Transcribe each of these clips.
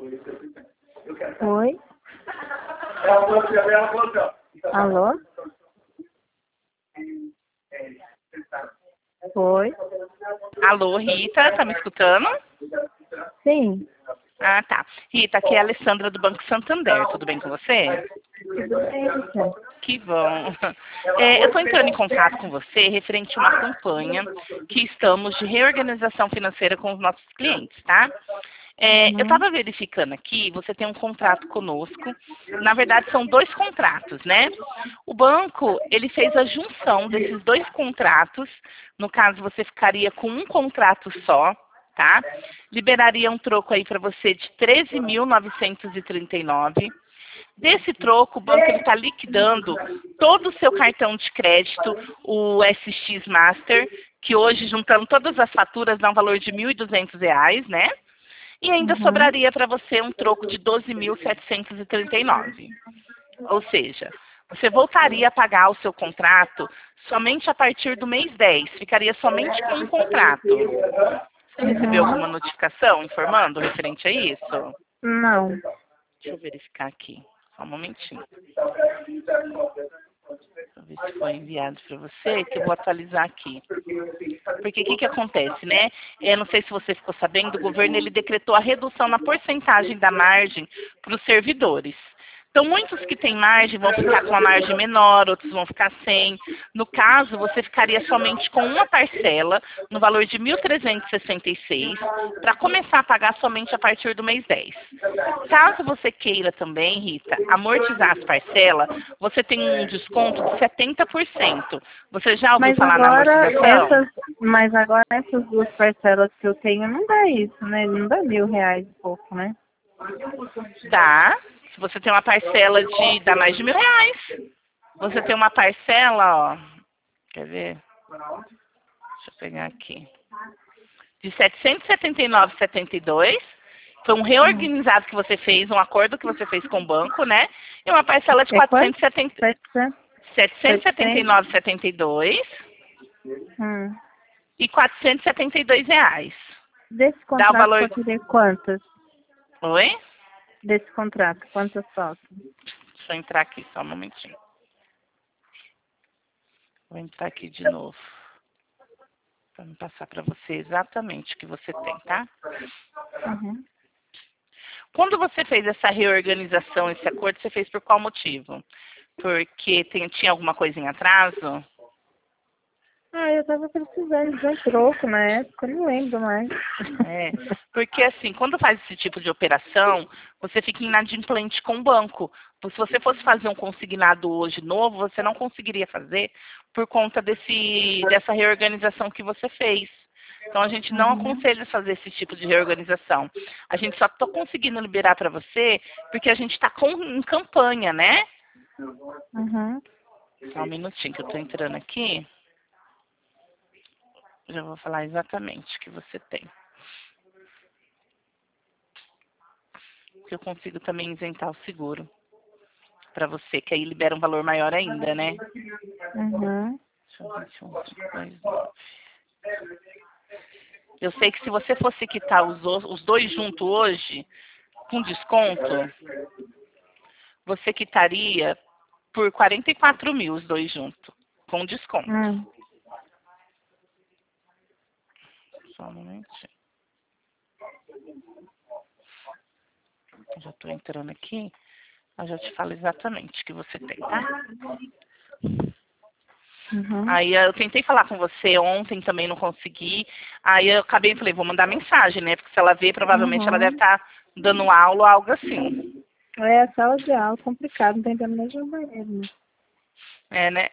Oi? Alô? Oi? Alô, Rita, tá me escutando? Sim. Ah, tá. Rita, aqui é a Alessandra do Banco Santander, tudo bem com você? Tudo bem, você? Que bom. Eu estou entrando em contato com você referente a uma campanha que estamos de reorganização financeira com os nossos clientes, tá? Eu estava verificando aqui, você tem um contrato conosco. Na verdade, são 2 contratos, né? O banco, ele fez a junção desses 2 contratos. No caso, você ficaria com um contrato só, tá? Liberaria um troco aí para você de 13.939. Desse troco, o banco está liquidando todo o seu cartão de crédito, o SX Master, que hoje, juntando todas as faturas, dá um valor de R$ 1.200, né? E ainda sobraria para você um troco de 12.739. Ou seja, você voltaria a pagar o seu contrato somente a partir do mês 10. Ficaria somente com um contrato. Você recebeu alguma notificação informando referente a isso? Não. Deixa eu verificar aqui. Só um momentinho. Deixa eu ver se foi enviado para você, que eu vou atualizar aqui. Porque o que acontece, né? Eu não sei se você ficou sabendo, o governo ele decretou a redução na porcentagem da margem para os servidores. Então, muitos que têm margem vão ficar com uma margem menor, outros vão ficar sem. No caso, você ficaria somente com uma parcela, no valor de 1.366, para começar a pagar somente a partir do mês 10. Caso você queira também, Rita, amortizar as parcelas, você tem um desconto de 70%. Você já ouviu falar na amortização? Mas agora essas 2 parcelas que eu tenho não dá isso, né? Não dá R$ 1.000 e pouco, né? Dá. Se você tem uma parcela de... dá mais de R$ 1.000. Você tem uma parcela, ó... Quer ver? Deixa eu pegar aqui. De 779,72. Foi um reorganizado que você fez, um acordo que você fez com o banco, né? E uma parcela de É quanto? 779,72 e R$ 472. Desse Dá o contrato valor... só queria quantas? Oi? Desse contrato, quantas faltam? Deixa eu entrar aqui só um momentinho. Vou entrar aqui de novo. Para me passar para você exatamente o que você tem, tá? Uhum. Quando você fez essa reorganização, esse acordo, você fez por qual motivo? Porque tinha alguma coisa em atraso? Eu tava precisando de um troco na época, eu não lembro mais. Porque assim, quando faz esse tipo de operação, você fica inadimplente com o banco. Se você fosse fazer um consignado hoje novo, você não conseguiria fazer por conta dessa reorganização que você fez. Então, a gente não aconselha fazer esse tipo de reorganização. A gente só está conseguindo liberar para você porque a gente está em campanha, né? Só um minutinho que eu estou entrando aqui. Já vou falar exatamente o que você tem. Que eu consigo também isentar o seguro para você, que aí libera um valor maior ainda, né? Deixa eu ver, 21,529. Eu sei que se você fosse quitar os 2 juntos hoje, com desconto, você quitaria por 44 mil os 2 juntos, com desconto. Só um momentinho. Já estou entrando aqui, eu já te falo exatamente o que você tem, tá? Aí eu tentei falar com você ontem, também não consegui. Aí eu acabei e falei, vou mandar mensagem, né? Porque se ela ver, provavelmente ela deve estar dando aula ou algo assim. Sala de aula, complicado, não tem tempo nem de ir no banheiro, né? É, né?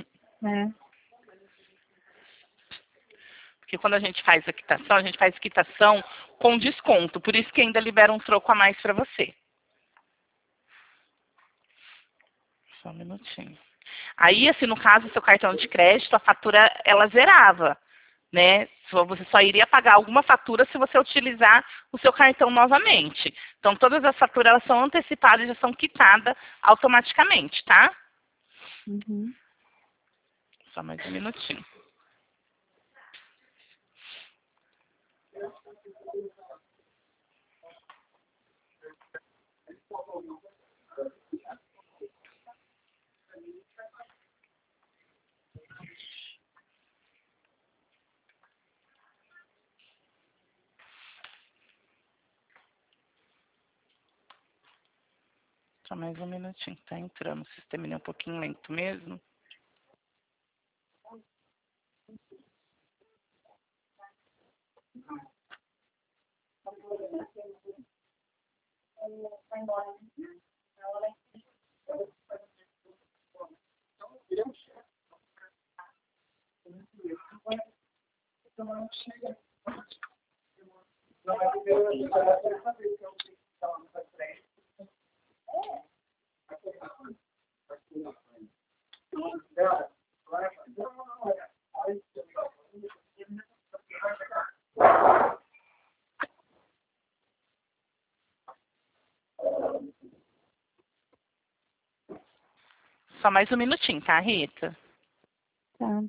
Porque quando a gente faz a gente faz quitação com desconto. Por isso que ainda libera um troco a mais para você. Só um minutinho. Aí, assim, no caso, seu cartão de crédito, a fatura, ela zerava, né? Você só iria pagar alguma fatura se você utilizar o seu cartão novamente. Então, todas as faturas, elas são antecipadas e já são quitadas automaticamente, tá? Só mais um minutinho. Só mais um minutinho, tá entrando. O sistema é um pouquinho lento mesmo. Só mais um minutinho, tá, Rita? Tá.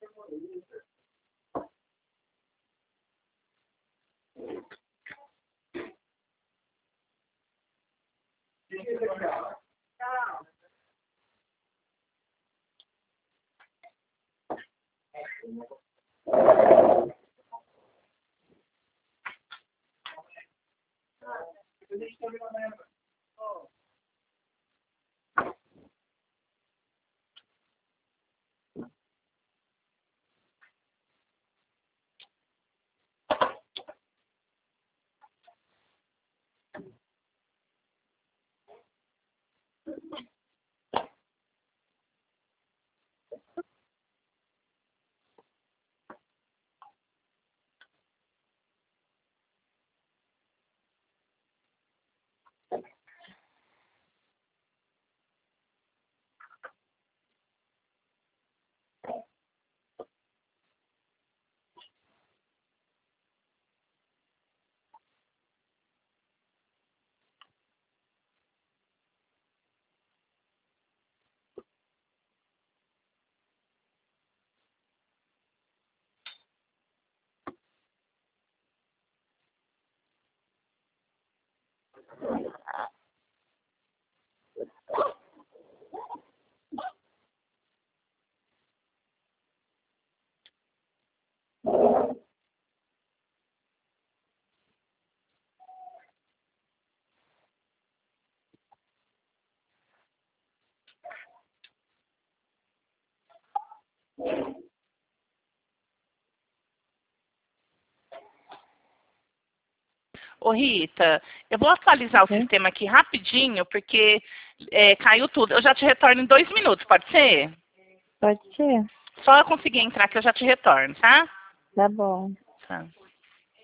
Ô, Rita, eu vou atualizar o sistema aqui rapidinho, porque caiu tudo. Eu já te retorno em 2 minutos, pode ser? Pode ser? Só eu conseguir entrar que eu já te retorno, tá? Tá bom. Tá.